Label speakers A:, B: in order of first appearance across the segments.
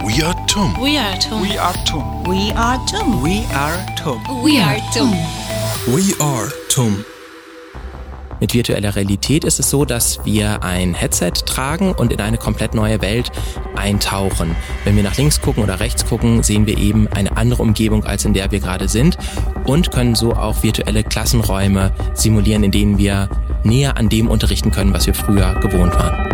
A: We are TUM.
B: We are TUM.
C: We are TUM.
B: We are TUM.
C: We are TUM.
B: We are TUM.
A: We are TUM.
D: Mit virtueller Realität ist es so, dass wir ein Headset tragen und in eine komplett neue Welt eintauchen. Wenn wir nach links gucken oder rechts gucken, sehen wir eben eine andere Umgebung, als in der wir gerade sind und können so auch virtuelle Klassenräume simulieren, in denen wir näher an dem unterrichten können, was wir früher gewohnt waren.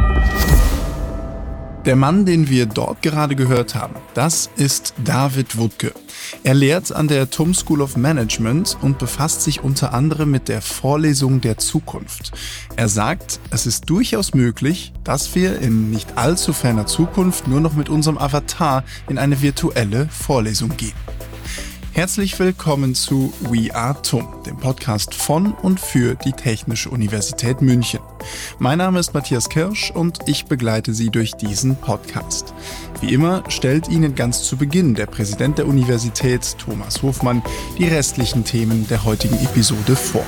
E: Der Mann, den wir dort gerade gehört haben, das ist David Wuttke. Er lehrt an der TUM School of Management und befasst sich unter anderem mit der Vorlesung der Zukunft. Er sagt, es ist durchaus möglich, dass wir in nicht allzu ferner Zukunft nur noch mit unserem Avatar in eine virtuelle Vorlesung gehen. Herzlich willkommen zu We are TUM, dem Podcast von und für die Technische Universität München. Mein Name ist Matthias Kirsch und ich begleite Sie durch diesen Podcast. Wie immer stellt Ihnen ganz zu Beginn der Präsident der Universität, Thomas Hofmann, die restlichen Themen der heutigen Episode vor.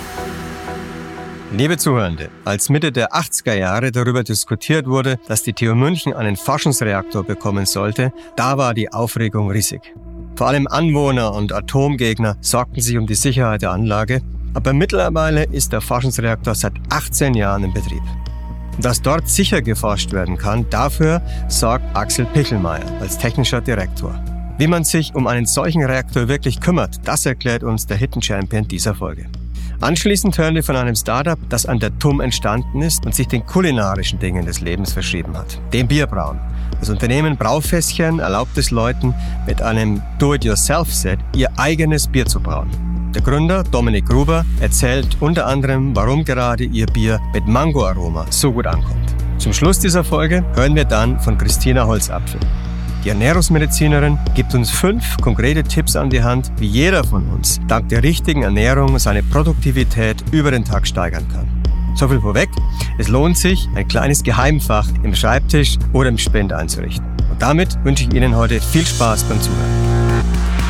F: Liebe Zuhörende, als Mitte der 80er Jahre darüber diskutiert wurde, dass die TU München einen Forschungsreaktor bekommen sollte, da war die Aufregung riesig. Vor allem Anwohner und Atomgegner sorgten sich um die Sicherheit der Anlage, aber mittlerweile ist der Forschungsreaktor seit 18 Jahren in Betrieb. Dass dort sicher geforscht werden kann, dafür sorgt Axel Pichelmeier als technischer Direktor. Wie man sich um einen solchen Reaktor wirklich kümmert, das erklärt uns der Hidden Champion dieser Folge. Anschließend hören wir von einem Startup, das an der TUM entstanden ist und sich den kulinarischen Dingen des Lebens verschrieben hat, dem Bierbrauen. Das Unternehmen Braufässchen erlaubt es Leuten, mit einem Do-it-yourself-Set ihr eigenes Bier zu brauen. Der Gründer, Dominik Gruber, erzählt unter anderem, warum gerade ihr Bier mit Mangoaroma so gut ankommt. Zum Schluss dieser Folge hören wir dann von Christina Holzapfel. Die Ernährungsmedizinerin gibt uns 5 konkrete Tipps an die Hand, wie jeder von uns dank der richtigen Ernährung seine Produktivität über den Tag steigern kann. So viel vorweg, es lohnt sich, ein kleines Geheimfach im Schreibtisch oder im Spind einzurichten. Und damit wünsche ich Ihnen heute viel Spaß beim Zuhören.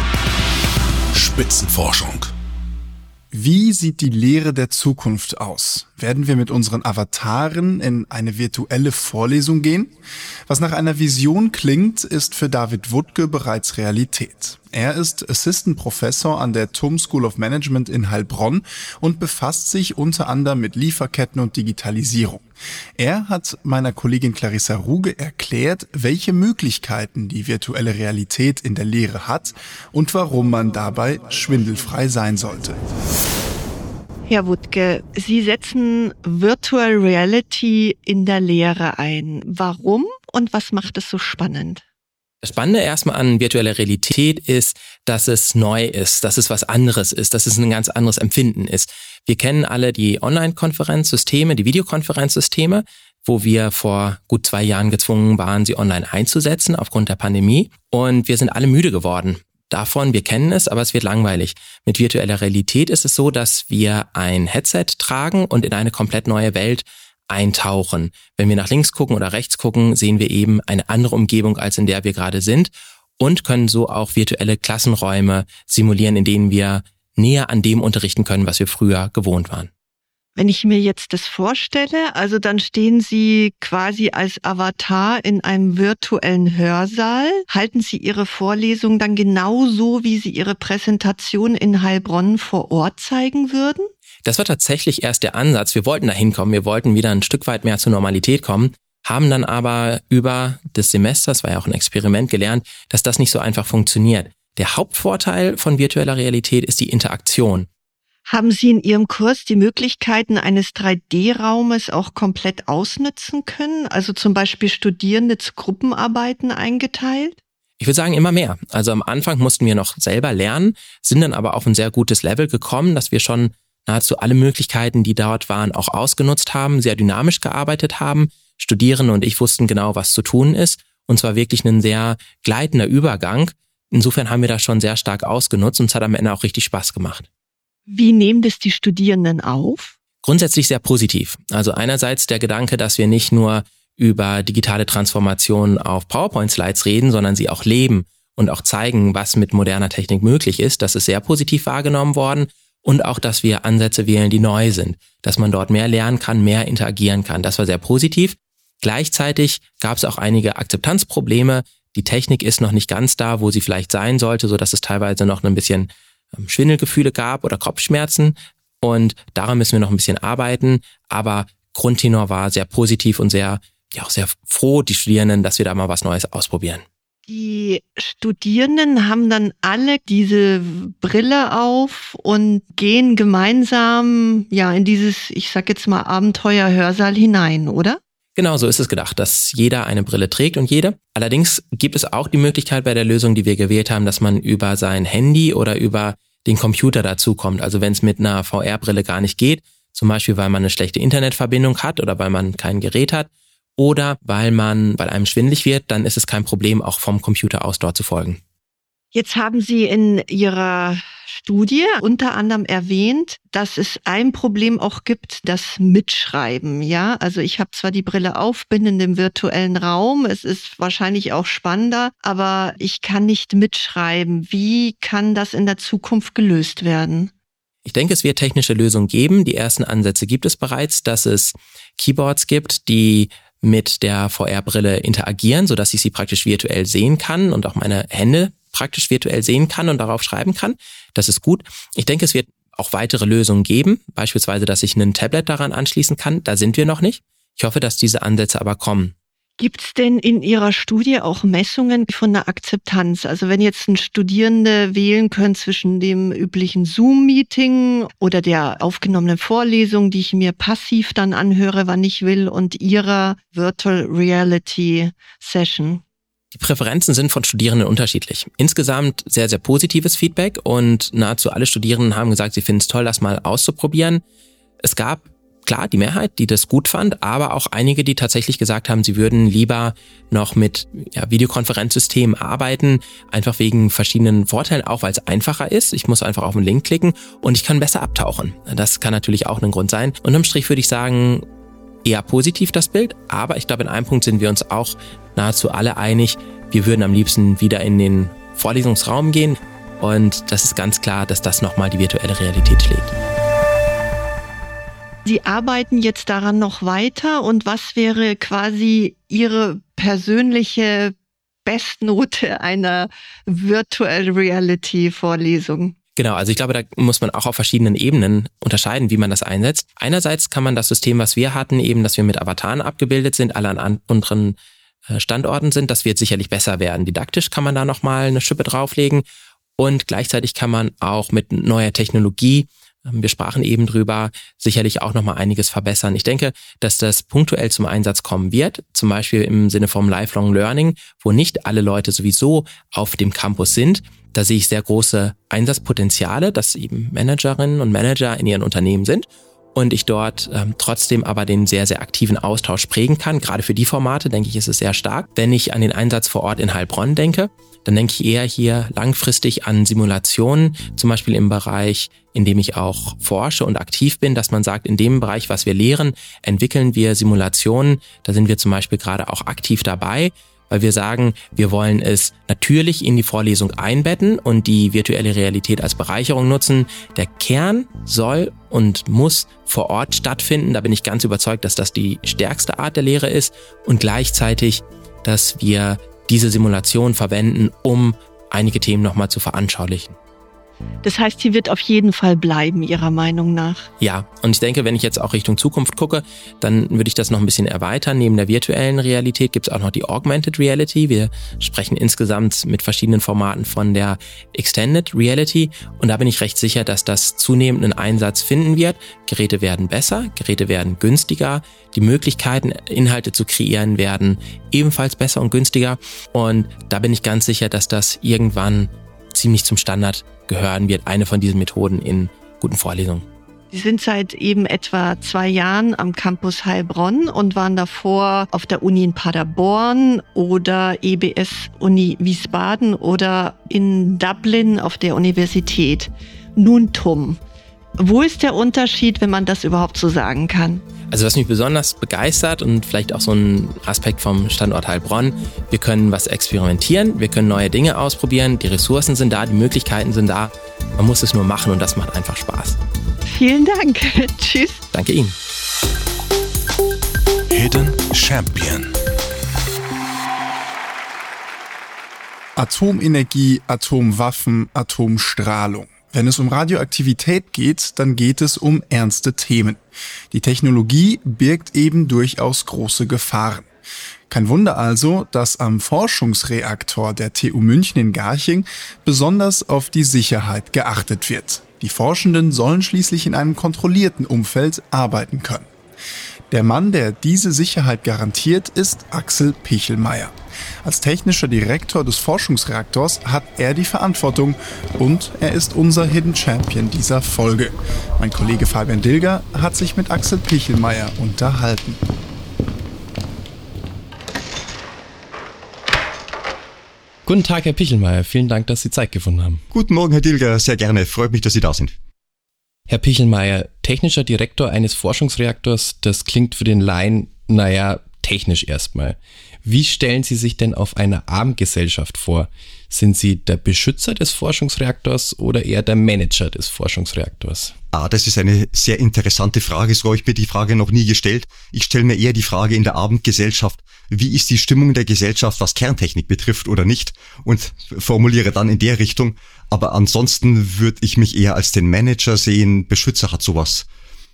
A: Spitzenforschung.
E: Wie sieht die Lehre der Zukunft aus? Werden wir mit unseren Avataren in eine virtuelle Vorlesung gehen? Was nach einer Vision klingt, ist für David Wuttke bereits Realität. Er ist Assistant Professor an der TUM School of Management in Heilbronn und befasst sich unter anderem mit Lieferketten und Digitalisierung. Er hat meiner Kollegin Clarissa Ruge erklärt, welche Möglichkeiten die virtuelle Realität in der Lehre hat und warum man dabei schwindelfrei sein sollte.
G: Herr Wuttke, Sie setzen Virtual Reality in der Lehre ein. Warum und was macht es so spannend?
D: Das Spannende erstmal an virtueller Realität ist, dass es neu ist, dass es was anderes ist, dass es ein ganz anderes Empfinden ist. Wir kennen alle die Online-Konferenzsysteme, die Videokonferenzsysteme, wo wir vor gut 2 Jahren gezwungen waren, sie online einzusetzen aufgrund der Pandemie. Und wir sind alle müde geworden davon. Wir kennen es, aber es wird langweilig. Mit virtueller Realität ist es so, dass wir ein Headset tragen und in eine komplett neue Welt eintauchen. Wenn wir nach links gucken oder rechts gucken, sehen wir eben eine andere Umgebung, als in der wir gerade sind und können so auch virtuelle Klassenräume simulieren, in denen wir näher an dem unterrichten können, was wir früher gewohnt waren.
G: Wenn ich mir jetzt das vorstelle, also dann stehen Sie quasi als Avatar in einem virtuellen Hörsaal. Halten Sie Ihre Vorlesung dann genauso, wie Sie Ihre Präsentation in Heilbronn vor Ort zeigen würden?
D: Das war tatsächlich erst der Ansatz. Wir wollten da hinkommen. Wir wollten wieder ein Stück weit mehr zur Normalität kommen, haben dann aber über das Semester, das war ja auch ein Experiment, gelernt, dass das nicht so einfach funktioniert. Der Hauptvorteil von virtueller Realität ist die Interaktion.
G: Haben Sie in Ihrem Kurs die Möglichkeiten eines 3D-Raumes auch komplett ausnutzen können? Also zum Beispiel Studierende zu Gruppenarbeiten eingeteilt?
D: Ich würde sagen, immer mehr. Also am Anfang mussten wir noch selber lernen, sind dann aber auf ein sehr gutes Level gekommen, dass wir schon nahezu alle Möglichkeiten, die dort waren, auch ausgenutzt haben, sehr dynamisch gearbeitet haben. Studierende und ich wussten genau, was zu tun ist. Und zwar wirklich ein sehr gleitender Übergang. Insofern haben wir das schon sehr stark ausgenutzt und es hat am Ende auch richtig Spaß gemacht.
G: Wie nehmen das die Studierenden auf?
D: Grundsätzlich sehr positiv. Also einerseits der Gedanke, dass wir nicht nur über digitale Transformation auf PowerPoint-Slides reden, sondern sie auch leben und auch zeigen, was mit moderner Technik möglich ist. Das ist sehr positiv wahrgenommen worden. Und auch, dass wir Ansätze wählen, die neu sind, dass man dort mehr lernen kann, mehr interagieren kann. Das war sehr positiv. Gleichzeitig gab es auch einige Akzeptanzprobleme, Die Technik ist noch nicht ganz da, wo sie vielleicht sein sollte, so dass es teilweise noch ein bisschen Schwindelgefühle gab oder Kopfschmerzen. Und daran müssen wir noch ein bisschen arbeiten. Aber Grundtenor war sehr positiv und auch sehr froh, die Studierenden, dass wir da mal was Neues ausprobieren.
G: Die Studierenden haben dann alle diese Brille auf und gehen gemeinsam in dieses, ich sag jetzt mal, Abenteuer-Hörsaal hinein, oder?
D: Genau, so ist es gedacht, dass jeder eine Brille trägt und jede. Allerdings gibt es auch die Möglichkeit bei der Lösung, die wir gewählt haben, dass man über sein Handy oder über den Computer dazukommt. Also wenn es mit einer VR-Brille gar nicht geht, zum Beispiel weil man eine schlechte Internetverbindung hat oder weil man kein Gerät hat oder weil einem schwindelig wird, dann ist es kein Problem, auch vom Computer aus dort zu folgen.
G: Jetzt haben Sie in Ihrer Studie unter anderem erwähnt, dass es ein Problem auch gibt, das Mitschreiben. Ja, also ich habe zwar die Brille auf, bin in dem virtuellen Raum, es ist wahrscheinlich auch spannender, aber ich kann nicht mitschreiben. Wie kann das in der Zukunft gelöst werden?
D: Ich denke, es wird technische Lösungen geben. Die ersten Ansätze gibt es bereits, dass es Keyboards gibt, die mit der VR-Brille interagieren, sodass ich sie praktisch virtuell sehen kann und auch meine Hände praktisch virtuell sehen kann und darauf schreiben kann. Das ist gut. Ich denke, es wird auch weitere Lösungen geben, beispielsweise, dass ich ein Tablet daran anschließen kann. Da sind wir noch nicht. Ich hoffe, dass diese Ansätze aber kommen.
G: Gibt es denn in Ihrer Studie auch Messungen von der Akzeptanz? Also wenn jetzt ein Studierende wählen können zwischen dem üblichen Zoom-Meeting oder der aufgenommenen Vorlesung, die ich mir passiv dann anhöre, wann ich will, und Ihrer Virtual Reality Session?
D: Die Präferenzen sind von Studierenden unterschiedlich. Insgesamt sehr, sehr positives Feedback und nahezu alle Studierenden haben gesagt, sie finden es toll, das mal auszuprobieren. Es gab, klar, die Mehrheit, die das gut fand, aber auch einige, die tatsächlich gesagt haben, sie würden lieber noch mit Videokonferenzsystemen arbeiten, einfach wegen verschiedenen Vorteilen, auch weil es einfacher ist. Ich muss einfach auf den Link klicken und ich kann besser abtauchen. Das kann natürlich auch ein Grund sein. Unterm Strich würde ich sagen, eher positiv das Bild, aber ich glaube, in einem Punkt sind wir uns auch nahezu alle einig, wir würden am liebsten wieder in den Vorlesungsraum gehen und das ist ganz klar, dass das nochmal die virtuelle Realität schlägt.
G: Sie arbeiten jetzt daran noch weiter und was wäre quasi Ihre persönliche Bestnote einer Virtual Reality Vorlesung?
D: Genau, also ich glaube, da muss man auch auf verschiedenen Ebenen unterscheiden, wie man das einsetzt. Einerseits kann man das System, was wir hatten, eben, dass wir mit Avataren abgebildet sind, alle an anderen Standorten sind, das wird sicherlich besser werden. Didaktisch kann man da nochmal eine Schippe drauflegen und gleichzeitig kann man auch mit neuer Technologie, wir sprachen eben drüber, sicherlich auch nochmal einiges verbessern. Ich denke, dass das punktuell zum Einsatz kommen wird, zum Beispiel im Sinne vom Lifelong Learning, wo nicht alle Leute sowieso auf dem Campus sind. Da sehe ich sehr große Einsatzpotenziale, dass eben Managerinnen und Manager in ihren Unternehmen sind und ich dort trotzdem aber den sehr, sehr aktiven Austausch prägen kann. Gerade für die Formate, denke ich, ist es sehr stark. Wenn ich an den Einsatz vor Ort in Heilbronn denke, dann denke ich eher hier langfristig an Simulationen, zum Beispiel im Bereich, in dem ich auch forsche und aktiv bin, dass man sagt, in dem Bereich, was wir lehren, entwickeln wir Simulationen. Da sind wir zum Beispiel gerade auch aktiv dabei, weil wir sagen, wir wollen es natürlich in die Vorlesung einbetten und die virtuelle Realität als Bereicherung nutzen. Der Kern soll und muss vor Ort stattfinden. Da bin ich ganz überzeugt, dass das die stärkste Art der Lehre ist und gleichzeitig, dass wir diese Simulation verwenden, um einige Themen nochmal zu veranschaulichen.
G: Das heißt, sie wird auf jeden Fall bleiben, Ihrer Meinung nach?
D: Ja, und ich denke, wenn ich jetzt auch Richtung Zukunft gucke, dann würde ich das noch ein bisschen erweitern. Neben der virtuellen Realität gibt es auch noch die Augmented Reality. Wir sprechen insgesamt mit verschiedenen Formaten von der Extended Reality und da bin ich recht sicher, dass das zunehmend einen Einsatz finden wird. Geräte werden besser, Geräte werden günstiger, die Möglichkeiten, Inhalte zu kreieren, werden ebenfalls besser und günstiger und da bin ich ganz sicher, dass das irgendwann ziemlich zum Standard gehören wird, eine von diesen Methoden in guten Vorlesungen.
G: Sie sind seit eben etwa 2 Jahren am Campus Heilbronn und waren davor auf der Uni in Paderborn oder EBS Uni Wiesbaden oder in Dublin auf der Universität. Nun TUM. Wo ist der Unterschied, wenn man das überhaupt so sagen kann?
D: Also was mich besonders begeistert und vielleicht auch so ein Aspekt vom Standort Heilbronn, wir können was experimentieren, wir können neue Dinge ausprobieren, die Ressourcen sind da, die Möglichkeiten sind da, man muss es nur machen und das macht einfach Spaß.
G: Vielen Dank. Tschüss.
D: Danke Ihnen.
A: Hidden Champion.
E: Atomenergie, Atomwaffen, Atomstrahlung. Wenn es um Radioaktivität geht, dann geht es um ernste Themen. Die Technologie birgt eben durchaus große Gefahren. Kein Wunder also, dass am Forschungsreaktor der TU München in Garching besonders auf die Sicherheit geachtet wird. Die Forschenden sollen schließlich in einem kontrollierten Umfeld arbeiten können. Der Mann, der diese Sicherheit garantiert, ist Axel Pichelmeier. Als technischer Direktor des Forschungsreaktors hat er die Verantwortung und er ist unser Hidden Champion dieser Folge. Mein Kollege Fabian Dilger hat sich mit Axel Pichelmeier unterhalten.
C: Guten Tag, Herr Pichelmeier. Vielen Dank, dass Sie Zeit gefunden haben.
H: Guten Morgen, Herr Dilger. Sehr gerne. Freut mich, dass Sie da sind.
C: Herr Pichelmeier, technischer Direktor eines Forschungsreaktors, das klingt für den Laien, technisch erstmal. Wie stellen Sie sich denn auf einer Abendgesellschaft vor? Sind Sie der Beschützer des Forschungsreaktors oder eher der Manager des Forschungsreaktors?
H: Das ist eine sehr interessante Frage. So habe ich mir die Frage noch nie gestellt. Ich stelle mir eher die Frage in der Abendgesellschaft, wie ist die Stimmung der Gesellschaft, was Kerntechnik betrifft oder nicht, und formuliere dann in der Richtung. Aber ansonsten würde ich mich eher als den Manager sehen. Beschützer hat sowas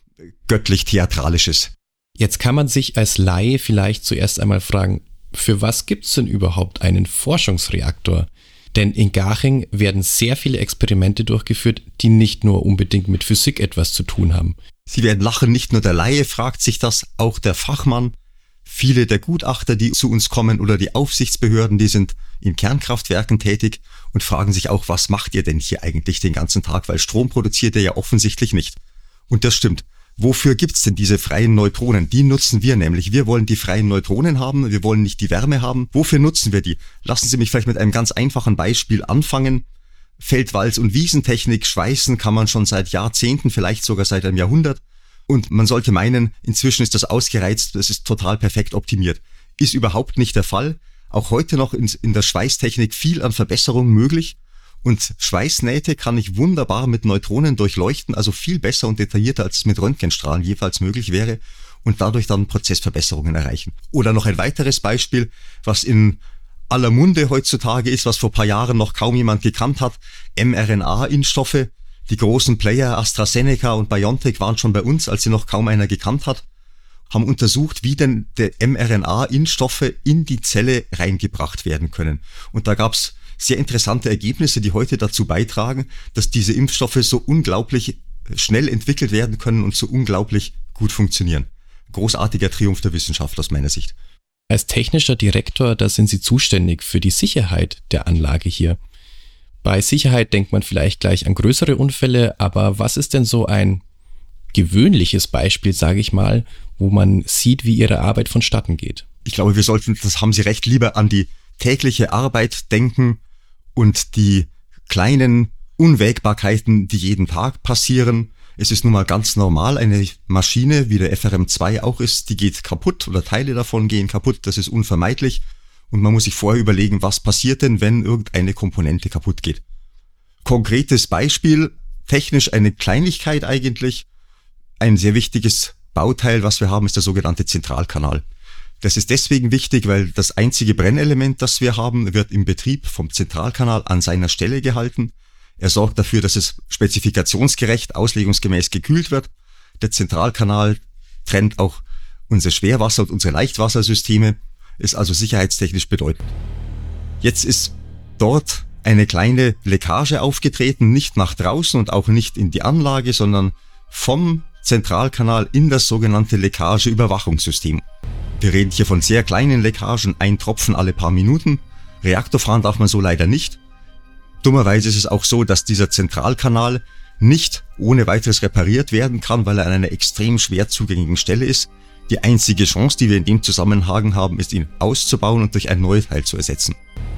H: göttlich-theatralisches.
C: Jetzt kann man sich als Laie vielleicht zuerst einmal fragen, für was gibt's denn überhaupt einen Forschungsreaktor? Denn in Garching werden sehr viele Experimente durchgeführt, die nicht nur unbedingt mit Physik etwas zu tun haben.
H: Sie werden lachen, nicht nur der Laie fragt sich das, auch der Fachmann. Viele der Gutachter, die zu uns kommen, oder die Aufsichtsbehörden, die sind in Kernkraftwerken tätig und fragen sich auch, was macht ihr denn hier eigentlich den ganzen Tag? Weil Strom produziert ihr ja offensichtlich nicht. Und das stimmt. Wofür gibt's denn diese freien Neutronen? Die nutzen wir nämlich. Wir wollen die freien Neutronen haben, wir wollen nicht die Wärme haben. Wofür nutzen wir die? Lassen Sie mich vielleicht mit einem ganz einfachen Beispiel anfangen. Feldwalz- und Wiesentechnik, schweißen kann man schon seit Jahrzehnten, vielleicht sogar seit einem Jahrhundert. Und man sollte meinen, inzwischen ist das ausgereizt, das ist total perfekt optimiert. Ist überhaupt nicht der Fall. Auch heute noch in der Schweißtechnik viel an Verbesserung möglich. Und Schweißnähte kann ich wunderbar mit Neutronen durchleuchten, also viel besser und detaillierter, als es mit Röntgenstrahlen jeweils möglich wäre, und dadurch dann Prozessverbesserungen erreichen. Oder noch ein weiteres Beispiel, was in aller Munde heutzutage ist, was vor ein paar Jahren noch kaum jemand gekannt hat: mRNA-Impfstoffe. Die großen Player AstraZeneca und BioNTech waren schon bei uns, als sie noch kaum einer gekannt hat, haben untersucht, wie denn die mRNA-Impfstoffe in die Zelle reingebracht werden können. Und da gab's sehr interessante Ergebnisse, die heute dazu beitragen, dass diese Impfstoffe so unglaublich schnell entwickelt werden können und so unglaublich gut funktionieren. Großartiger Triumph der Wissenschaft aus meiner Sicht.
C: Als technischer Direktor, da sind Sie zuständig für die Sicherheit der Anlage hier. Bei Sicherheit denkt man vielleicht gleich an größere Unfälle, aber was ist denn so ein gewöhnliches Beispiel, sage ich mal, wo man sieht, wie Ihre Arbeit vonstatten geht?
H: Ich glaube, wir sollten, das haben Sie recht, lieber an die tägliche Arbeit denken und die kleinen Unwägbarkeiten, die jeden Tag passieren. Es ist nun mal ganz normal, eine Maschine, wie der FRM2 auch ist, die geht kaputt oder Teile davon gehen kaputt, das ist unvermeidlich. Und man muss sich vorher überlegen, was passiert denn, wenn irgendeine Komponente kaputt geht. Konkretes Beispiel, technisch eine Kleinigkeit eigentlich. Ein sehr wichtiges Bauteil, was wir haben, ist der sogenannte Zentralkanal. Das ist deswegen wichtig, weil das einzige Brennelement, das wir haben, wird im Betrieb vom Zentralkanal an seiner Stelle gehalten. Er sorgt dafür, dass es spezifikationsgerecht, auslegungsgemäß gekühlt wird. Der Zentralkanal trennt auch unsere Schwerwasser- und unsere Leichtwassersysteme, ist also sicherheitstechnisch bedeutend. Jetzt ist dort eine kleine Leckage aufgetreten, nicht nach draußen und auch nicht in die Anlage, sondern vom Zentralkanal in das sogenannte Leckageüberwachungssystem. Wir reden hier von sehr kleinen Leckagen, ein Tropfen alle paar Minuten. Reaktor fahren darf man so leider nicht. Dummerweise ist es auch so, dass dieser Zentralkanal nicht ohne weiteres repariert werden kann, weil er an einer extrem schwer zugänglichen Stelle ist. Die einzige Chance, die wir in dem Zusammenhang haben, ist, ihn auszubauen und durch ein Neuteil zu ersetzen.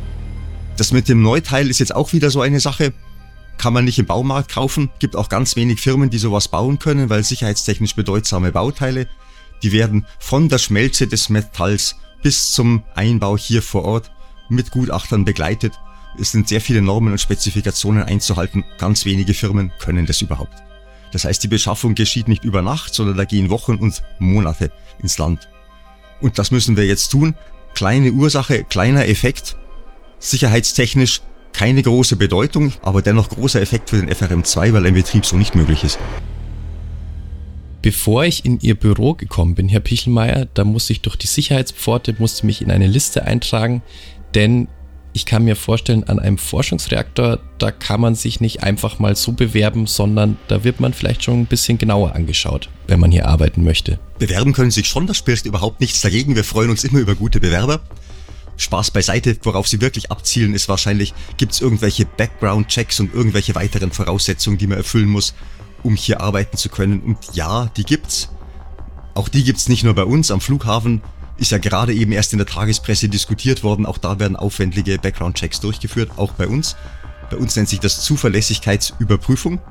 H: Das mit dem Neuteil ist jetzt auch wieder so eine Sache. Kann man nicht im Baumarkt kaufen. Gibt auch ganz wenig Firmen, die sowas bauen können, weil sicherheitstechnisch bedeutsame Bauteile, die werden von der Schmelze des Metalls bis zum Einbau hier vor Ort mit Gutachtern begleitet. Es sind sehr viele Normen und Spezifikationen einzuhalten. Ganz wenige Firmen können das überhaupt. Das heißt, die Beschaffung geschieht nicht über Nacht, sondern da gehen Wochen und Monate ins Land. Und das müssen wir jetzt tun. Kleine Ursache, kleiner Effekt. Sicherheitstechnisch keine große Bedeutung, aber dennoch großer Effekt für den FRM2, weil ein Betrieb so nicht möglich ist.
C: Bevor ich in Ihr Büro gekommen bin, Herr Pichelmeier, da musste ich durch die Sicherheitspforte, musste mich in eine Liste eintragen, denn ich kann mir vorstellen, an einem Forschungsreaktor, da kann man sich nicht einfach mal so bewerben, sondern da wird man vielleicht schon ein bisschen genauer angeschaut, wenn man hier arbeiten möchte.
H: Bewerben können Sie sich schon, da spricht überhaupt nichts dagegen. Wir freuen uns immer über gute Bewerber. Spaß beiseite, worauf Sie wirklich abzielen, ist wahrscheinlich, gibt es irgendwelche Background-Checks und irgendwelche weiteren Voraussetzungen, die man erfüllen muss, um hier arbeiten zu können. Und ja, die gibt's. Auch die gibt's nicht nur bei uns. Am Flughafen ist ja gerade eben erst in der Tagespresse diskutiert worden. Auch da werden aufwendige Background-Checks durchgeführt, auch bei uns. Bei uns nennt sich das Zuverlässigkeitsüberprüfung.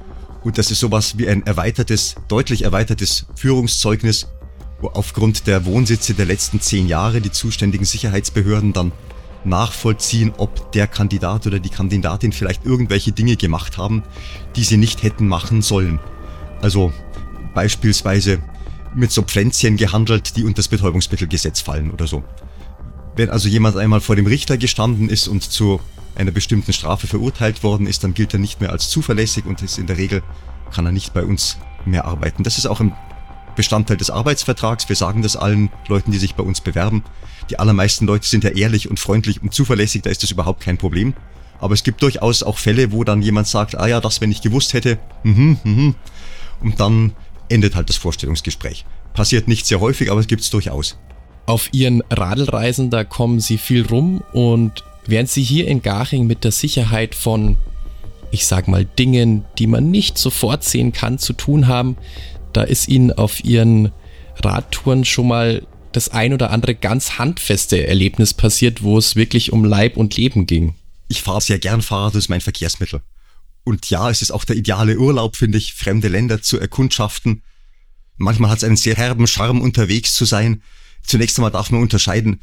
H: Und das ist sowas wie ein deutlich erweitertes Führungszeugnis, wo aufgrund der Wohnsitze der letzten 10 Jahre die zuständigen Sicherheitsbehörden dann nachvollziehen, ob der Kandidat oder die Kandidatin vielleicht irgendwelche Dinge gemacht haben, die sie nicht hätten machen sollen. Also beispielsweise mit so Pflänzchen gehandelt, die unter das Betäubungsmittelgesetz fallen oder so. Wenn also jemand einmal vor dem Richter gestanden ist und zu einer bestimmten Strafe verurteilt worden ist, dann gilt er nicht mehr als zuverlässig und ist in der Regel, kann er nicht bei uns mehr arbeiten. Das ist auch ein Bestandteil des Arbeitsvertrags. Wir sagen das allen Leuten, die sich bei uns bewerben. Die allermeisten Leute sind ja ehrlich und freundlich und zuverlässig, da ist das überhaupt kein Problem. Aber es gibt durchaus auch Fälle, wo dann jemand sagt, ah ja, das, wenn ich gewusst hätte, und dann endet halt das Vorstellungsgespräch. Passiert nicht sehr häufig, aber es gibt's durchaus.
C: Auf Ihren Radlreisen, da kommen Sie viel rum und während Sie hier in Garching mit der Sicherheit von, ich sag mal, Dingen, die man nicht sofort sehen kann, zu tun haben, da ist Ihnen auf Ihren Radtouren schon mal das ein oder andere ganz handfeste Erlebnis passiert, wo es wirklich um Leib und Leben ging.
H: Ich fahre sehr gern Fahrrad, das ist mein Verkehrsmittel. Und ja, es ist auch der ideale Urlaub, finde ich, fremde Länder zu erkundschaften. Manchmal hat es einen sehr herben Charme, unterwegs zu sein. Zunächst einmal darf man unterscheiden,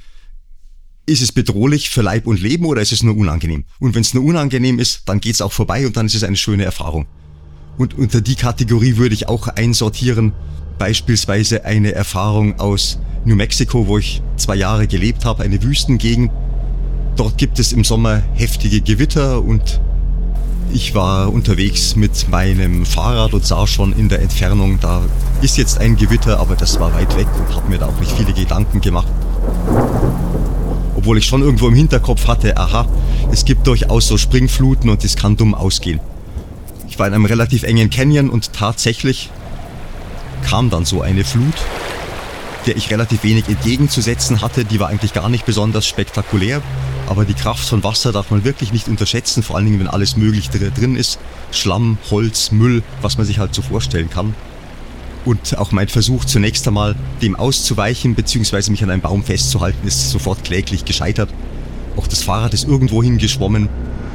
H: ist es bedrohlich für Leib und Leben oder ist es nur unangenehm? Und wenn es nur unangenehm ist, dann geht es auch vorbei und dann ist es eine schöne Erfahrung. Und unter die Kategorie würde ich auch einsortieren, beispielsweise eine Erfahrung aus New Mexico, wo ich 2 Jahre gelebt habe, eine Wüstengegend. Dort gibt es im Sommer heftige Gewitter und ich war unterwegs mit meinem Fahrrad und sah schon in der Entfernung, da ist jetzt ein Gewitter, aber das war weit weg und habe mir da auch nicht viele Gedanken gemacht. Obwohl ich schon irgendwo im Hinterkopf hatte, aha, es gibt durchaus so Springfluten und es kann dumm ausgehen. Ich war in einem relativ engen Canyon und tatsächlich kam dann so eine Flut, der ich relativ wenig entgegenzusetzen hatte. Die war eigentlich gar nicht besonders spektakulär, aber die Kraft von Wasser darf man wirklich nicht unterschätzen, vor allen Dingen, wenn alles Mögliche drin ist. Schlamm, Holz, Müll, was man sich halt so vorstellen kann. Und auch mein Versuch zunächst einmal dem auszuweichen bzw. mich an einem Baum festzuhalten, ist sofort kläglich gescheitert. Auch das Fahrrad ist irgendwo hingeschwommen.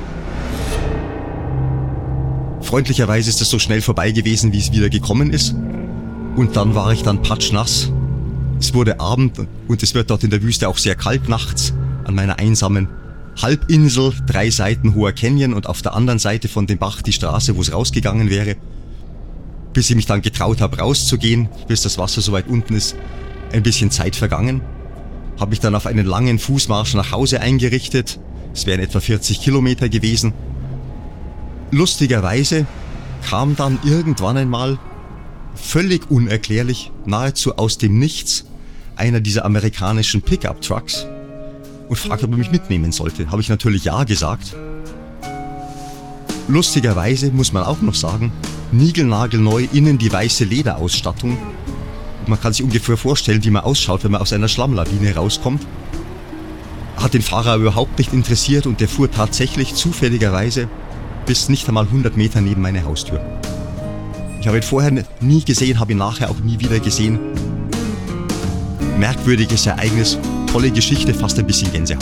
H: Freundlicherweise ist es so schnell vorbei gewesen, wie es wieder gekommen ist. Und dann war ich dann patschnass. Es wurde Abend und es wird dort in der Wüste auch sehr kalt nachts an meiner einsamen Halbinsel, 3 Seiten hoher Canyon und auf der anderen Seite von dem Bach die Straße, wo es rausgegangen wäre. Bis ich mich dann getraut habe, rauszugehen, bis das Wasser so weit unten ist, ein bisschen Zeit vergangen. Habe mich dann auf einen langen Fußmarsch nach Hause eingerichtet. Es wären etwa 40 Kilometer gewesen. Lustigerweise kam dann irgendwann einmal, völlig unerklärlich, nahezu aus dem Nichts, einer dieser amerikanischen Pickup-Trucks und fragte, ob er mich mitnehmen sollte. Habe ich natürlich ja gesagt. Lustigerweise muss man auch noch sagen, niegelnagelneu innen die weiße Lederausstattung. Man kann sich ungefähr vorstellen, wie man ausschaut, wenn man aus einer Schlammlawine rauskommt. Hat den Fahrer überhaupt nicht interessiert und der fuhr tatsächlich zufälligerweise bis nicht einmal 100 Meter neben meine Haustür. Ich habe ihn vorher nie gesehen, habe ihn nachher auch nie wieder gesehen. Merkwürdiges Ereignis, tolle Geschichte, fast ein bisschen Gänsehaut.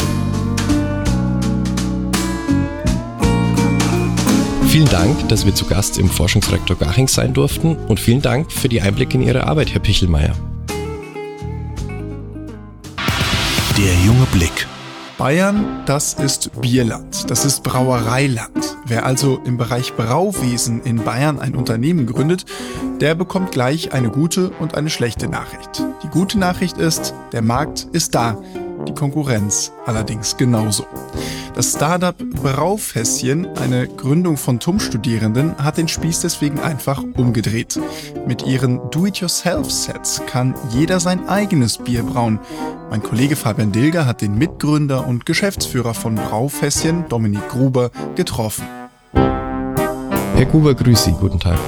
C: Vielen Dank, dass wir zu Gast im Forschungsreaktor Garching sein durften und vielen Dank für die Einblicke in Ihre Arbeit, Herr Pichelmeier.
A: Der junge Blick.
E: Bayern, das ist Bierland, das ist Brauereiland. Wer also im Bereich Brauwesen in Bayern ein Unternehmen gründet, der bekommt gleich eine gute und eine schlechte Nachricht. Die gute Nachricht ist, der Markt ist da. die Konkurrenz allerdings genauso. Das Startup Braufässchen, eine Gründung von TUM-Studierenden, hat den Spieß deswegen einfach umgedreht. Mit ihren Do-it-yourself-Sets kann jeder sein eigenes Bier brauen. Mein Kollege Fabian Dilger hat den Mitgründer und Geschäftsführer von Braufässchen, Dominik Gruber, getroffen.
C: Herr Gruber, grüß Sie, guten Tag.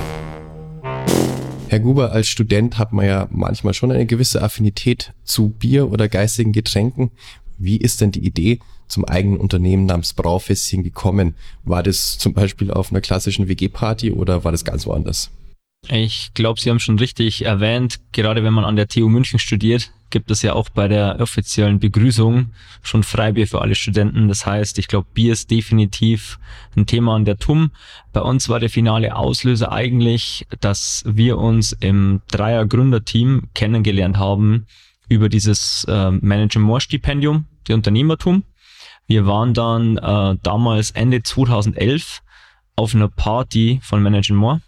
C: Herr Gruber, als Student hat man ja manchmal schon eine gewisse Affinität zu Bier oder geistigen Getränken. Wie ist denn die Idee zum eigenen Unternehmen namens Braufässchen gekommen? War das zum Beispiel auf einer klassischen WG-Party oder war das ganz woanders?
I: Ich glaube, Sie haben schon richtig erwähnt, gerade wenn man an der TU München studiert, gibt es ja auch bei der offiziellen Begrüßung schon Freibier für alle Studenten. Das heißt, ich glaube, Bier ist definitiv ein Thema an der TUM. Bei uns war der finale Auslöser eigentlich, dass wir uns im Dreier-Gründerteam kennengelernt haben über dieses Management-Stipendium, der Unternehmertum. Wir waren dann damals Ende 2011 auf einer Party von Management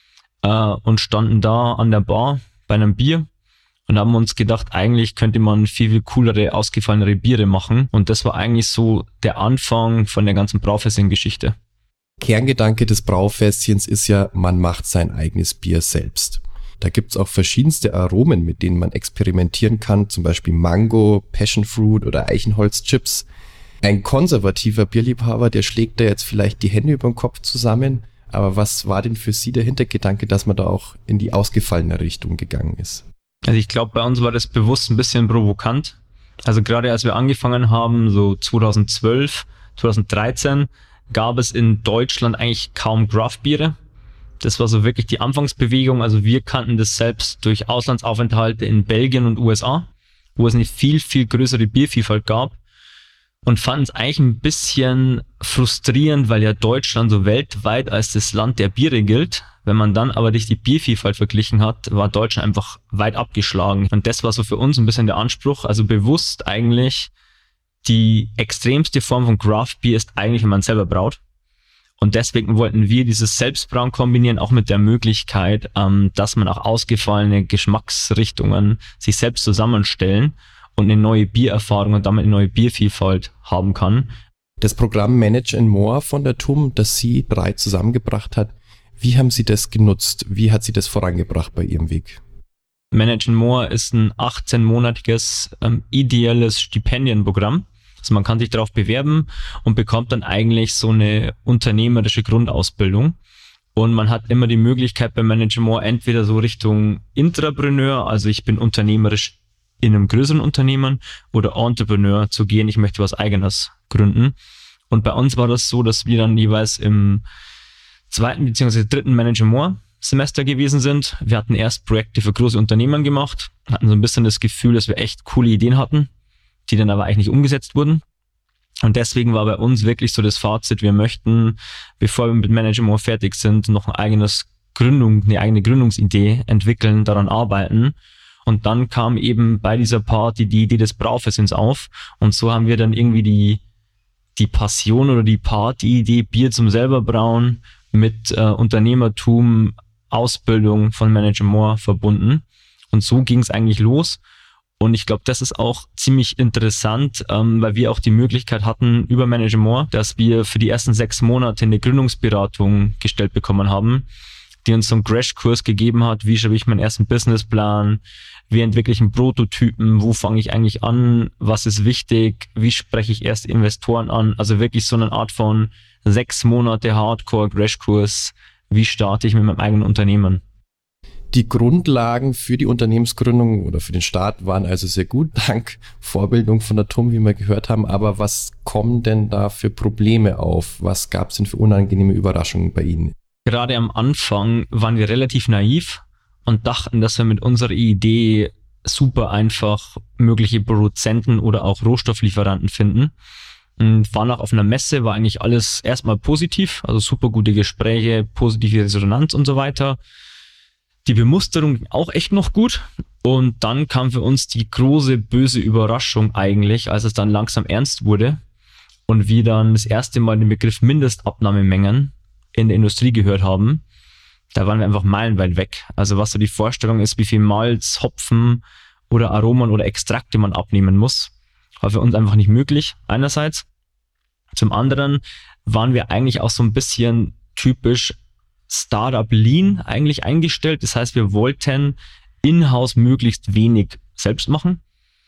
I: und standen da an der Bar bei einem Bier und haben uns gedacht, eigentlich könnte man viel, viel coolere, ausgefallenere Biere machen. Und das war eigentlich so der Anfang von der ganzen Braufässchen-Geschichte.
C: Kerngedanke des Braufässchens ist ja, man macht sein eigenes Bier selbst. Da gibt's auch verschiedenste Aromen, mit denen man experimentieren kann, zum Beispiel Mango, Passionfruit oder Eichenholzchips. Ein konservativer Bierliebhaber, der schlägt da jetzt vielleicht die Hände über den Kopf zusammen. Aber was war denn für Sie der Hintergedanke, dass man da auch in die ausgefallene Richtung gegangen ist?
I: Also ich glaube, bei uns war das bewusst ein bisschen provokant. Also gerade als wir angefangen haben, so 2012, 2013, gab es in Deutschland eigentlich kaum Craft-Biere. Das war so wirklich die Anfangsbewegung. Also wir kannten das selbst durch Auslandsaufenthalte in Belgien und USA, wo es eine viel, viel größere Biervielfalt gab. Und fanden es eigentlich ein bisschen frustrierend, weil ja Deutschland so weltweit als das Land der Biere gilt. Wenn man dann aber die Biervielfalt verglichen hat, war Deutschland einfach weit abgeschlagen. Und das war so für uns ein bisschen der Anspruch. Also bewusst eigentlich die extremste Form von Craft Beer ist eigentlich, wenn man selber braut. Und deswegen wollten wir dieses Selbstbrauen kombinieren, auch mit der Möglichkeit, dass man auch ausgefallene Geschmacksrichtungen sich selbst zusammenstellen und eine neue Biererfahrung und damit eine neue Biervielfalt haben kann.
C: Das Programm Manage & More von der TUM, das Sie drei zusammengebracht hat, wie haben Sie das genutzt? Wie hat Sie das vorangebracht bei Ihrem Weg?
I: Manage & More ist ein 18-monatiges ideelles Stipendienprogramm. Also man kann sich darauf bewerben und bekommt dann eigentlich so eine unternehmerische Grundausbildung. Und man hat immer die Möglichkeit bei Manage & More entweder so Richtung Intrapreneur, also ich bin unternehmerisch in einem größeren Unternehmen, oder Entrepreneur zu gehen, ich möchte was Eigenes gründen. Und bei uns war das so, dass wir dann jeweils im 2. bzw. 3. Manage & More Semester gewesen sind. Wir hatten erst Projekte für große Unternehmen gemacht, hatten so ein bisschen das Gefühl, dass wir echt coole Ideen hatten, die dann aber eigentlich nicht umgesetzt wurden. Und deswegen war bei uns wirklich so das Fazit, wir möchten, bevor wir mit Manage & More fertig sind, noch eine eigene Gründungsidee entwickeln, daran arbeiten. Und dann kam eben bei dieser Party die Idee des Braufässchens auf. Und so haben wir dann irgendwie die Passion oder die Party-Idee Bier zum selber brauen mit Unternehmertum, Ausbildung von Manage & More verbunden. Und so ging es eigentlich los. Und ich glaube, das ist auch ziemlich interessant, weil wir auch die Möglichkeit hatten über Manage & More, dass wir für die ersten 6 Monate eine Gründungsberatung gestellt bekommen haben, die uns so einen Crashkurs gegeben hat, wie schreibe ich meinen ersten Businessplan, wie entwickle ich einen Prototypen, wo fange ich eigentlich an, was ist wichtig, wie spreche ich erst Investoren an, also wirklich so eine Art von 6 Monate Hardcore-Crashkurs, wie starte ich mit meinem eigenen Unternehmen.
C: Die Grundlagen für die Unternehmensgründung oder für den Start waren also sehr gut, dank Vorbildung von der TUM, wie wir gehört haben, aber was kommen denn da für Probleme auf? Was gab es denn für unangenehme Überraschungen bei Ihnen?
I: Gerade am Anfang waren wir relativ naiv und dachten, dass wir mit unserer Idee super einfach mögliche Produzenten oder auch Rohstofflieferanten finden. Und waren auch auf einer Messe, war eigentlich alles erstmal positiv, also super gute Gespräche, positive Resonanz und so weiter. Die Bemusterung auch echt noch gut. Und dann kam für uns die große, böse Überraschung eigentlich, als es dann langsam ernst wurde und wir dann das erste Mal den Begriff Mindestabnahmemengen in der Industrie gehört haben. Da waren wir einfach meilenweit weg. Also was so die Vorstellung ist, wie viel Malz, Hopfen oder Aromen oder Extrakte man abnehmen muss. War für uns einfach nicht möglich, einerseits. Zum anderen waren wir eigentlich auch so ein bisschen typisch Startup Lean eigentlich eingestellt. Das heißt, wir wollten in-house möglichst wenig selbst machen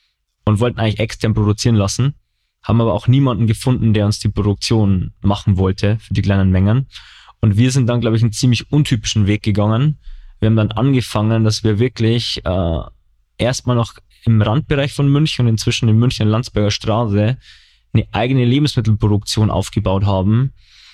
I: und wollten eigentlich extern produzieren lassen, haben aber auch niemanden gefunden, der uns die Produktion machen wollte für die kleinen Mengen. Und wir sind dann, glaube ich, einen ziemlich untypischen Weg gegangen. Wir haben dann angefangen, dass wir wirklich erstmal noch im Randbereich von München und inzwischen in München Landsberger Straße eine eigene Lebensmittelproduktion aufgebaut haben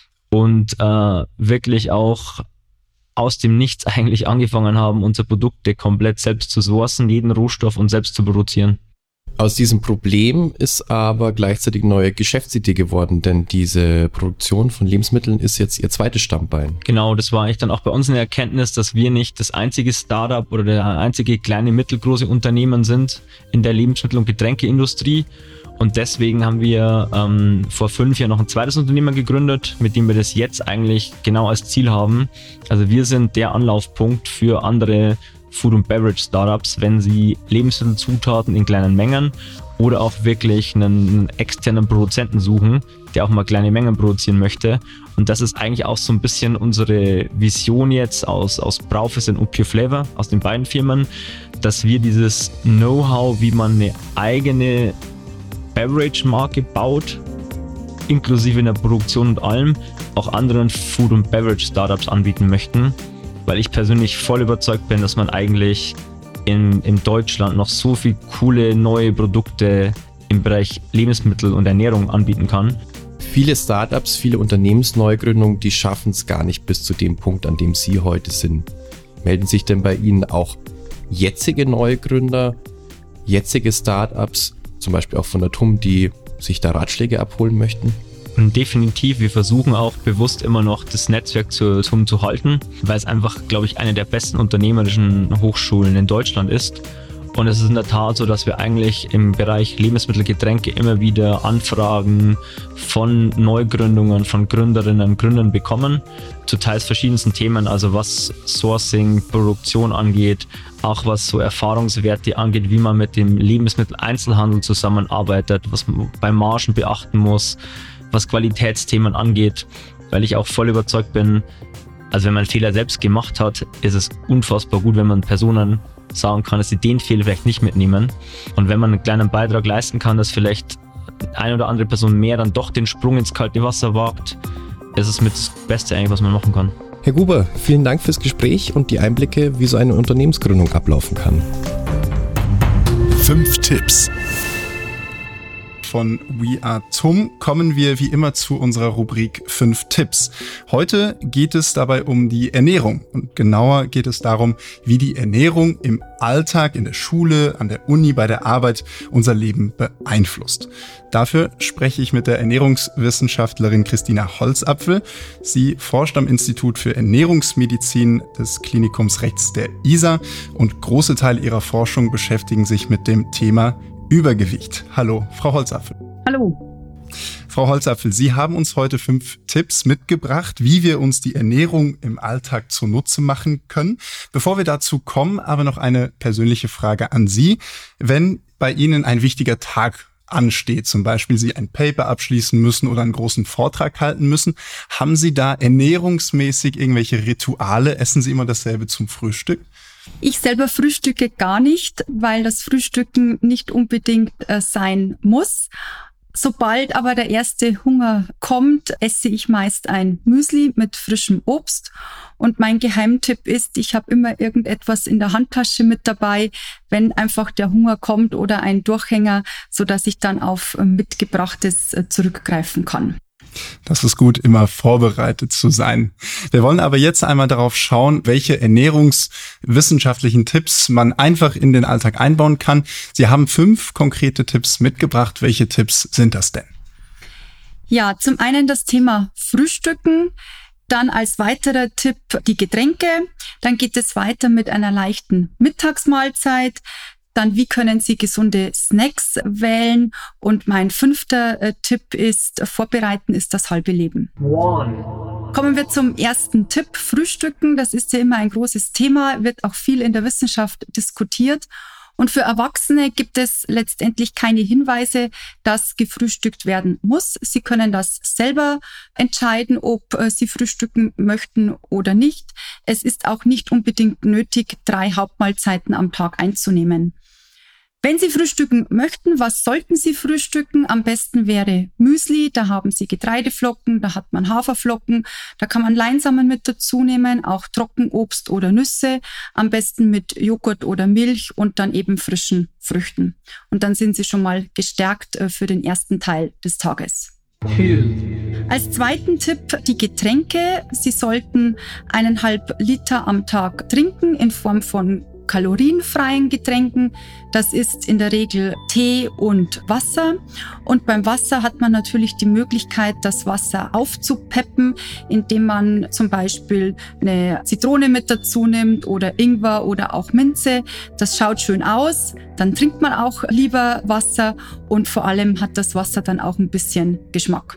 I: und wirklich auch aus dem Nichts eigentlich angefangen haben, unsere Produkte komplett selbst zu sourcen, jeden Rohstoff und selbst zu produzieren.
C: Aus diesem Problem ist aber gleichzeitig eine neue Geschäftsidee geworden, denn diese Produktion von Lebensmitteln ist jetzt ihr zweites Stammbein.
I: Genau, das war eigentlich dann auch bei uns eine Erkenntnis, dass wir nicht das einzige Startup oder der einzige kleine, mittelgroße Unternehmen sind in der Lebensmittel- und Getränkeindustrie. Und deswegen haben wir vor 5 Jahren noch ein zweites Unternehmen gegründet, mit dem wir das jetzt eigentlich genau als Ziel haben. Also wir sind der Anlaufpunkt für andere Food- und Beverage-Startups, wenn sie Lebensmittelzutaten in kleinen Mengen oder auch wirklich einen externen Produzenten suchen, der auch mal kleine Mengen produzieren möchte. Und das ist eigentlich auch so ein bisschen unsere Vision jetzt aus Braufest und Pure Flavor, aus den beiden Firmen, dass wir dieses Know-how, wie man eine eigene Beverage-Marke baut, inklusive in der Produktion und allem, auch anderen Food- und Beverage-Startups anbieten möchten. Weil ich persönlich voll überzeugt bin, dass man eigentlich in Deutschland noch so viel coole neue Produkte im Bereich Lebensmittel und Ernährung anbieten kann.
C: Viele Startups, viele Unternehmensneugründungen, die schaffen es gar nicht bis zu dem Punkt, an dem Sie heute sind. Melden sich denn bei Ihnen auch jetzige Neugründer, jetzige Startups, zum Beispiel auch von der TUM, die sich da Ratschläge abholen möchten?
I: Und definitiv, wir versuchen auch bewusst immer noch das Netzwerk zur TUM zu halten, weil es einfach, glaube ich, eine der besten unternehmerischen Hochschulen in Deutschland ist. Und es ist in der Tat so, dass wir eigentlich im Bereich Lebensmittel, Getränke immer wieder Anfragen von Neugründungen, von Gründerinnen und Gründern bekommen, zu teils verschiedensten Themen, also was Sourcing, Produktion angeht, auch was so Erfahrungswerte angeht, wie man mit dem Lebensmitteleinzelhandel zusammenarbeitet, was man bei Margen beachten muss, was Qualitätsthemen angeht, weil ich auch voll überzeugt bin, also wenn man einen Fehler selbst gemacht hat, ist es unfassbar gut, wenn man Personen sagen kann, dass sie den Fehler vielleicht nicht mitnehmen. Und wenn man einen kleinen Beitrag leisten kann, dass vielleicht eine oder andere Person mehr dann doch den Sprung ins kalte Wasser wagt, ist es mit das Beste eigentlich, was man machen kann.
C: Herr Guber, vielen Dank fürs Gespräch und die Einblicke, wie so eine Unternehmensgründung ablaufen kann.
A: 5 Tipps.
E: Von We Are TUM kommen wir wie immer zu unserer Rubrik 5 Tipps. Heute geht es dabei um die Ernährung und genauer geht es darum, wie die Ernährung im Alltag, in der Schule, an der Uni, bei der Arbeit unser Leben beeinflusst. Dafür spreche ich mit der Ernährungswissenschaftlerin Christina Holzapfel. Sie forscht am Institut für Ernährungsmedizin des Klinikums rechts der ISA und große Teile ihrer Forschung beschäftigen sich mit dem Thema Übergewicht. Hallo, Frau Holzapfel.
J: Hallo.
E: Frau Holzapfel, Sie haben uns heute 5 Tipps mitgebracht, wie wir uns die Ernährung im Alltag zunutze machen können. Bevor wir dazu kommen, aber noch eine persönliche Frage an Sie. Wenn bei Ihnen ein wichtiger Tag ansteht, zum Beispiel Sie ein Paper abschließen müssen oder einen großen Vortrag halten müssen, haben Sie da ernährungsmäßig irgendwelche Rituale? Essen Sie immer dasselbe zum Frühstück?
J: Ich selber frühstücke gar nicht, weil das Frühstücken nicht unbedingt sein muss. Sobald aber der erste Hunger kommt, esse ich meist ein Müsli mit frischem Obst. Und mein Geheimtipp ist, ich habe immer irgendetwas in der Handtasche mit dabei, wenn einfach der Hunger kommt oder ein Durchhänger, sodass ich dann auf Mitgebrachtes zurückgreifen kann.
E: Das ist gut, immer vorbereitet zu sein. Wir wollen aber jetzt einmal darauf schauen, welche ernährungswissenschaftlichen Tipps man einfach in den Alltag einbauen kann. Sie haben 5 konkrete Tipps mitgebracht. Welche Tipps sind das denn?
J: Ja, zum einen das Thema Frühstücken. Dann als weiterer Tipp die Getränke. Dann geht es weiter mit einer leichten Mittagsmahlzeit. Dann, wie können Sie gesunde Snacks wählen? Und mein 5. Tipp ist, vorbereiten ist das halbe Leben. Kommen wir zum ersten Tipp, Frühstücken. Das ist ja immer ein großes Thema, wird auch viel in der Wissenschaft diskutiert. Und für Erwachsene gibt es letztendlich keine Hinweise, dass gefrühstückt werden muss. Sie können das selber entscheiden, ob sie frühstücken möchten oder nicht. Es ist auch nicht unbedingt nötig, 3 Hauptmahlzeiten am Tag einzunehmen. Wenn Sie frühstücken möchten, was sollten Sie frühstücken? Am besten wäre Müsli, da haben Sie Getreideflocken, da hat man Haferflocken, da kann man Leinsamen mit dazu nehmen, auch Trockenobst oder Nüsse, am besten mit Joghurt oder Milch und dann eben frischen Früchten. Und dann sind Sie schon mal gestärkt für den ersten Teil des Tages. Als zweiten Tipp die Getränke. Sie sollten 1,5 Liter am Tag trinken in Form von kalorienfreien Getränken. Das ist in der Regel Tee und Wasser. Und beim Wasser hat man natürlich die Möglichkeit, das Wasser aufzupeppen, indem man zum Beispiel eine Zitrone mit dazu nimmt oder Ingwer oder auch Minze. Das schaut schön aus. Dann trinkt man auch lieber Wasser und vor allem hat das Wasser dann auch ein bisschen Geschmack.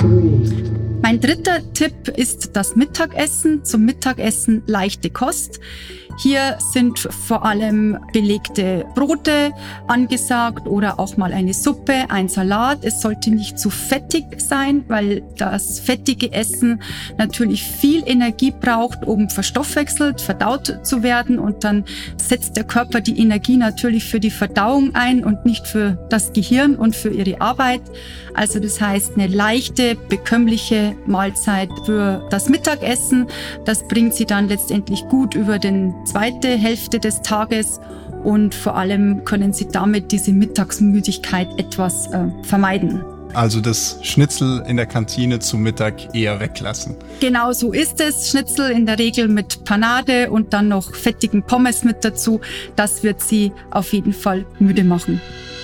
J: Mein dritter Tipp ist das Mittagessen. Zum Mittagessen leichte Kost. Hier sind vor allem belegte Brote angesagt oder auch mal eine Suppe, ein Salat. Es sollte nicht zu fettig sein, weil das fettige Essen natürlich viel Energie braucht, um verstoffwechselt, verdaut zu werden. Und dann setzt der Körper die Energie natürlich für die Verdauung ein und nicht für das Gehirn und für ihre Arbeit. Also das heißt, eine leichte, bekömmliche Mahlzeit für das Mittagessen. Das bringt sie dann letztendlich gut über den zweite Hälfte des Tages und vor allem können Sie damit diese Mittagsmüdigkeit etwas vermeiden.
E: Also das Schnitzel in der Kantine zum Mittag eher weglassen. Genau so ist es. Schnitzel in der Regel mit Panade und dann noch fettigen Pommes mit dazu. Das wird Sie auf jeden Fall müde machen.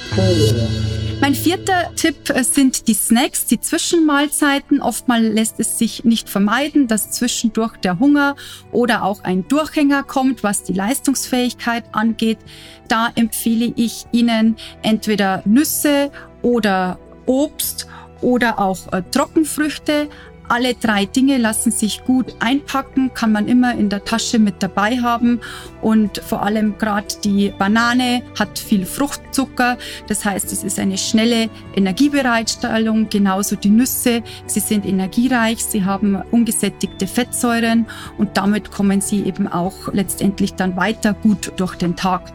E: Mein vierter Tipp sind die Snacks, die Zwischenmahlzeiten. Oftmals lässt es sich nicht vermeiden, dass zwischendurch der Hunger oder auch ein Durchhänger kommt, was die Leistungsfähigkeit angeht. Da empfehle ich Ihnen entweder Nüsse oder Obst oder auch Trockenfrüchte. Alle 3 Dinge lassen sich gut einpacken, kann man immer in der Tasche mit dabei haben und vor allem gerade die Banane hat viel Fruchtzucker, das heißt, es ist eine schnelle Energiebereitstellung, genauso die Nüsse, sie sind energiereich, sie haben ungesättigte Fettsäuren und damit kommen sie eben auch letztendlich dann weiter gut durch den Tag.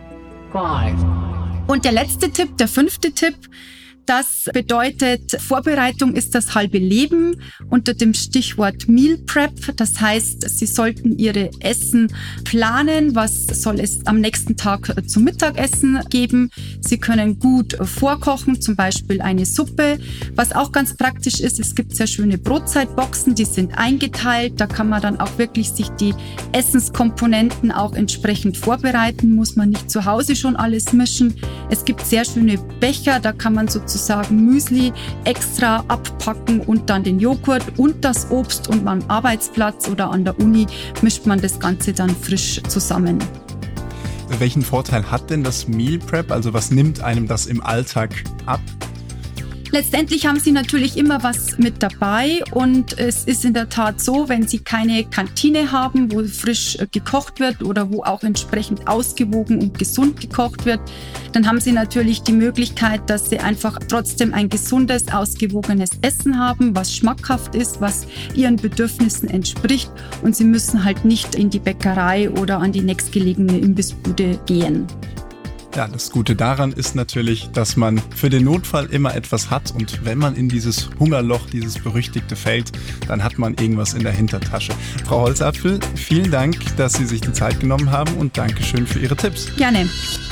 E: Und der letzte Tipp, der 5. Tipp, das bedeutet, Vorbereitung ist das halbe Leben unter dem Stichwort Meal Prep. Das heißt, Sie sollten Ihre Essen planen. Was soll es am nächsten Tag zum Mittagessen geben? Sie können gut vorkochen, zum Beispiel eine Suppe. Was auch ganz praktisch ist, es gibt sehr schöne Brotzeitboxen, die sind eingeteilt. Da kann man dann auch wirklich sich die Essenskomponenten auch entsprechend vorbereiten. Muss man nicht zu Hause schon alles mischen. Es gibt sehr schöne Becher, da kann man sozusagen Müsli extra abpacken und dann den Joghurt und das Obst und am Arbeitsplatz oder an der Uni mischt man das Ganze dann frisch zusammen. Welchen Vorteil hat denn das Meal Prep? Also was nimmt einem das im Alltag ab? Letztendlich haben Sie natürlich immer was mit dabei und es ist in der Tat so, wenn Sie keine Kantine haben, wo frisch gekocht wird oder wo auch entsprechend ausgewogen und gesund gekocht wird, dann haben Sie natürlich die Möglichkeit, dass Sie einfach trotzdem ein gesundes, ausgewogenes Essen haben, was schmackhaft ist, was Ihren Bedürfnissen entspricht und Sie müssen halt nicht in die Bäckerei oder an die nächstgelegene Imbissbude gehen. Ja, das Gute daran ist natürlich, dass man für den Notfall immer etwas hat und wenn man in dieses Hungerloch, dieses berüchtigte fällt, dann hat man irgendwas in der Hintertasche. Frau Holzapfel, vielen Dank, dass Sie sich die Zeit genommen haben und Dankeschön für Ihre Tipps. Gerne.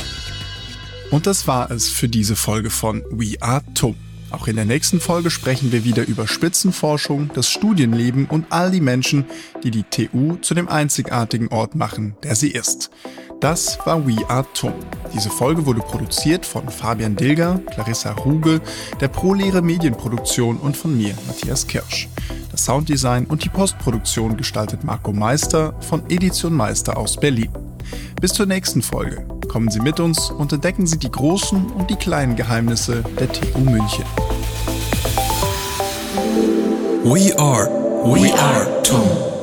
E: Und das war es für diese Folge von We Are TUM. Auch in der nächsten Folge sprechen wir wieder über Spitzenforschung, das Studienleben und all die Menschen, die die TU zu dem einzigartigen Ort machen, der sie ist. Das war We Are TUM. Diese Folge wurde produziert von Fabian Dilger, Clarissa Ruge, der ProLehre Medienproduktion und von mir, Matthias Kirsch. Das Sounddesign und die Postproduktion gestaltet Marco Meister von Edition Meister aus Berlin. Bis zur nächsten Folge. Kommen Sie mit uns und entdecken Sie die großen und die kleinen Geheimnisse der TU München.
A: We are TUM.